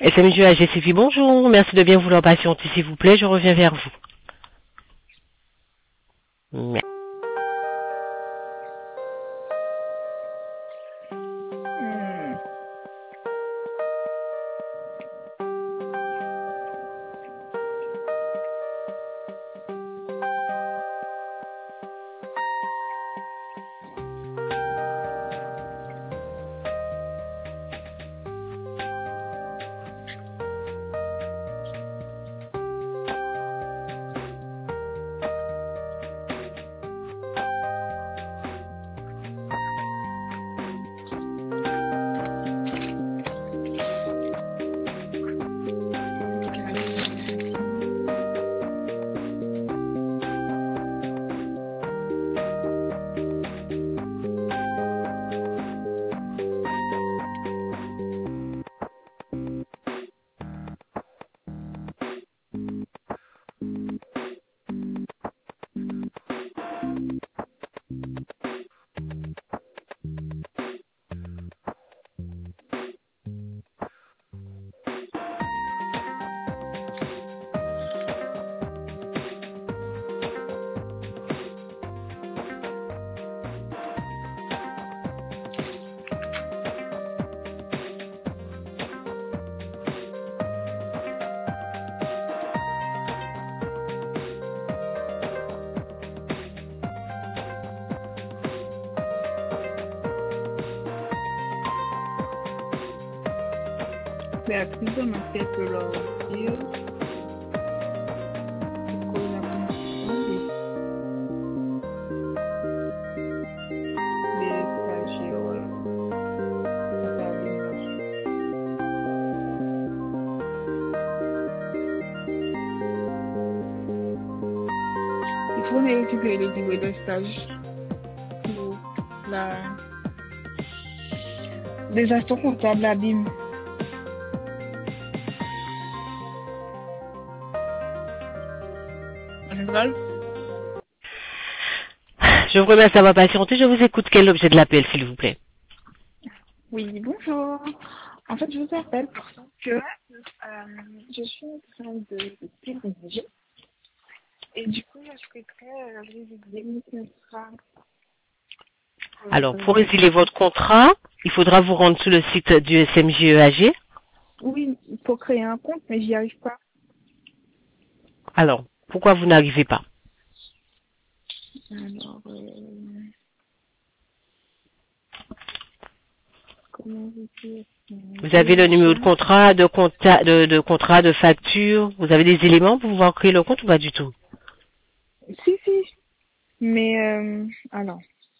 SMJ AGCFI, bonjour. Merci de bien vouloir patienter, s'il vous plaît. Je reviens vers vous. Merci. Beatriz no sé, pero yo con la condición de stagiaire il faut récupérer les livres de stage pour la des assistants comptables à BIM. Je vous remercie d'avoir patienté. Je vous écoute. Quel est l'objet de l'appel, s'il vous plaît? Oui, bonjour. En fait, je vous appelle parce que je suis en train de déménager et du coup, je souhaiterais résilier mon contrat. Alors, pour résilier votre contrat, il faudra vous rendre sur le site du SMJEAG. Oui, il faut créer un compte, mais j'y arrive pas. Alors, pourquoi vous n'arrivez pas? Alors, comment vous dire? Vous avez le numéro de contrat, de contrat, de facture. Vous avez des éléments pour pouvoir créer le compte ou pas du tout? Si, si. Mais, alors.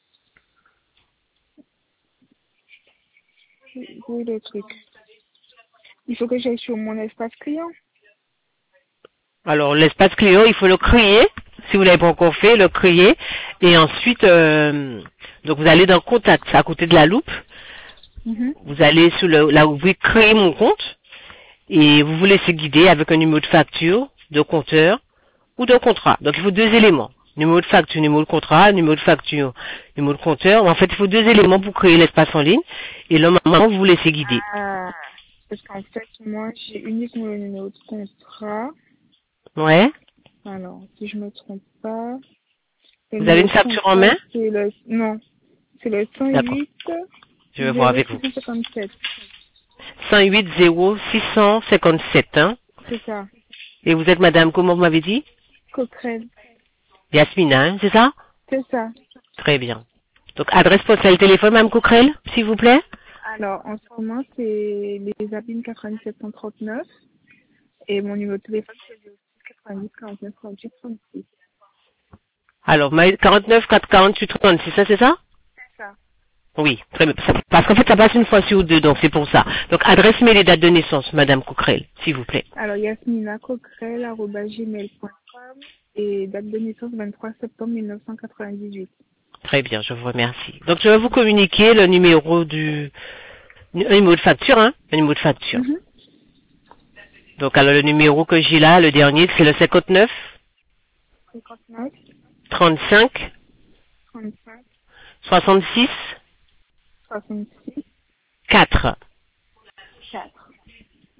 Où est le truc? Il faut que j'aille sur mon espace client. Alors, l'espace client, il faut le créer. Si vous l'avez pas encore fait, le créer. Et ensuite, donc vous allez dans Contact, à côté de la loupe. Vous allez sur la rubrique Créer mon compte. Et vous vous laissez guider avec un numéro de facture, de compteur ou de contrat. Donc, il faut deux éléments. Numéro de facture, numéro de contrat, numéro de facture, numéro de compteur. En fait, il faut deux éléments pour créer l'espace en ligne. Et là, maintenant, vous vous laissez guider. Ah, parce qu'en fait, moi, j'ai uniquement le numéro de contrat. Ouais. Alors, si je me trompe pas. Vous avez une facture en main? Non, c'est le 108. D'accord. Je vais voir avec vous. 657. 108 0 657, hein? C'est ça. Et vous êtes madame, comment vous m'avez dit? Coquerel. Yasmina, hein, c'est ça? C'est ça. Très bien. Donc, adresse postale téléphone, madame Coquerel, s'il vous plaît? Alors, en ce moment, c'est les Abîmes 9739. Et mon numéro de téléphone, c'est le 90 49 38 36. Alors, 49 4 48 36, ça, c'est ça? C'est ça. Oui, très bien. Parce qu'en fait, ça passe une fois sur deux, donc c'est pour ça. Donc, adresse mail et date de naissance, madame Coquerel, s'il vous plaît. Alors, yasminacoquerel@gmail.com et date de naissance 23 septembre 1998. Très bien, je vous remercie. Donc, je vais vous communiquer le numéro un numéro de facture, hein? Un numéro de facture. Donc, alors, le numéro que j'ai là, le dernier, c'est le 59 59 35 35 66 66 4. 4.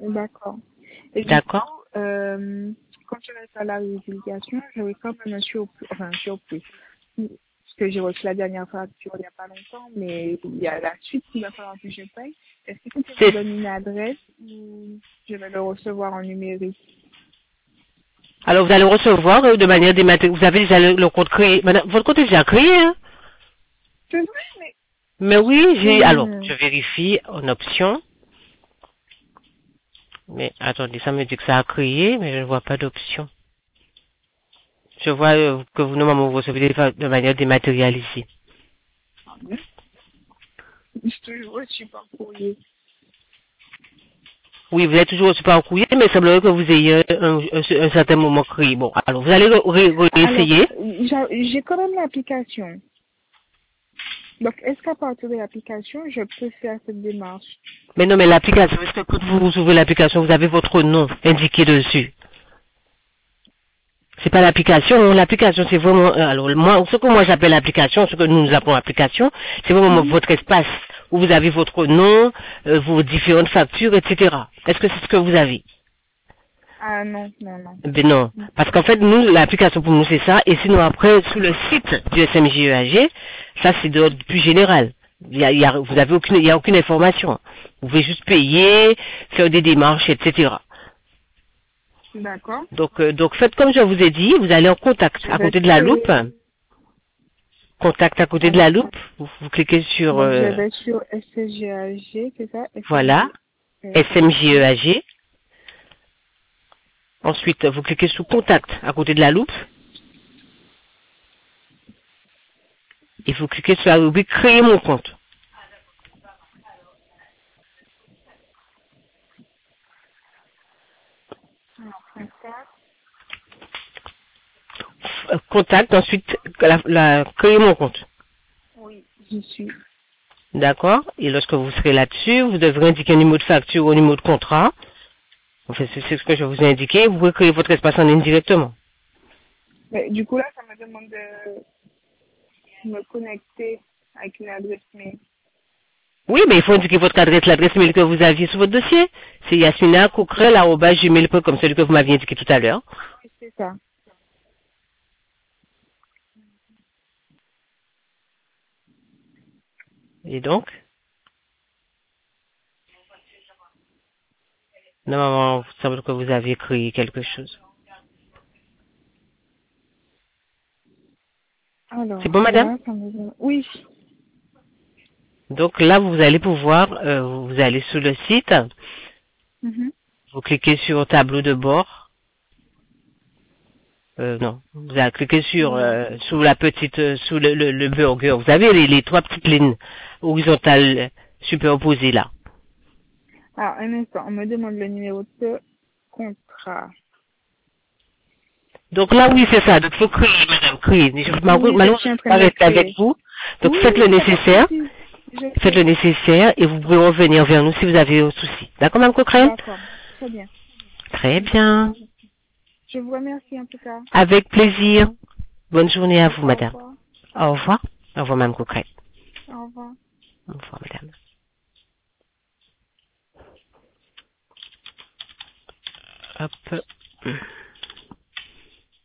D'accord. Et du coup, D'accord? quand je vais faire la résiliation, je vais quand même surpris. Parce que j'ai reçu la dernière facture il n'y a pas longtemps, mais il y a la suite qu'il va falloir que je paye. Est-ce que tu me C'est donnes une adresse ou je vais le recevoir en numérique? Alors, vous allez recevoir de manière dématérialisée. Vous avez déjà le compte créé. Madame, votre compte est déjà créé, hein? C'est vrai, mais... Mais oui, alors, Hmm. je vérifie en option. Mais attendez, ça me dit que ça a créé, mais je ne vois pas d'option. Je vois que vous, normalement, vous recevez de manière dématérialisée. Ah bon? Je te reçu par courrier. Oui, vous êtes toujours reçu par courrier, mais il semblerait que vous ayez un certain moment créé. Bon, alors, vous allez Alors, réessayer. j'ai quand même l'application. Donc, est-ce qu'à partir de l'application, je peux faire cette démarche? Mais non, mais l'application, est-ce que quand vous ouvrez l'application, vous avez votre nom indiqué dessus? C'est pas l'application. L'application, c'est vraiment, alors, moi, ce que moi j'appelle l'application, ce que nous appelons application, c'est vraiment Mhm. votre espace où vous avez votre nom, vos différentes factures, etc. Est-ce que c'est ce que vous avez? Ah non, non, non. Ben non. Parce qu'en fait, nous, l'application pour nous, c'est ça. Et sinon, après, sur le site du SMJEAG, ça, c'est d'ordre plus général. Vous avez aucune, il y a aucune information. Vous pouvez juste payer, faire des démarches, etc. D'accord. Donc, faites comme je vous ai dit, vous allez en contact, Je à vais côté de la loupe. créer. Contact à côté de la loupe, vous cliquez sur, Donc, je vais sur SCGAG, c'est ça? voilà, SMG. SMJEAG. Ensuite, vous cliquez sur contact à côté de la loupe. Et vous cliquez sur la rubrique créer mon compte. Alors, contact. Contact, ensuite, créer mon compte. Oui, j'y suis. D'accord? Et lorsque vous serez là-dessus, vous devrez indiquer un numéro de facture ou un numéro de contrat. Enfin, c'est ce que je vous ai indiqué. Vous pouvez créer votre espace en ligne directement. Mais du coup, là, ça me demande de me connecter avec une adresse mail. Oui, mais il faut indiquer votre adresse, l'adresse mail que vous aviez sur votre dossier. C'est yasmina.coquerel@gmail.com, celui que vous m'aviez indiqué tout à l'heure. Oui, c'est ça. Et donc, normalement, il semble que vous avez créé quelque chose. C'est Alors, bon, madame? là, ça me demande... Oui. Donc là, vous allez pouvoir, vous allez sur le site, Mhm. vous cliquez sur tableau de bord. Non, vous allez cliquer sur, Non. sous la petite, sous le burger. Vous avez les trois petites lignes horizontales superposées là. Alors, un instant, on me demande le numéro de contrat. Donc là, oui, c'est ça. Donc, faut créer, madame, créer. Oui, je Malheureusement, suis je en ne peux train pas de rester avec créer. vous. Donc, Oui, faites le oui, il n'y a pas de nécessaire. souci. Je Faites le fais. nécessaire et vous pouvez revenir vers nous si vous avez un souci. D'accord, madame Coquerel? D'accord. Très bien. Très bien. Je vous remercie en tout cas. Avec plaisir. Bonne journée à Oui, vous, au madame. revoir. Au revoir. Au revoir, madame Coquerel. Au revoir. Au revoir, madame. Hop.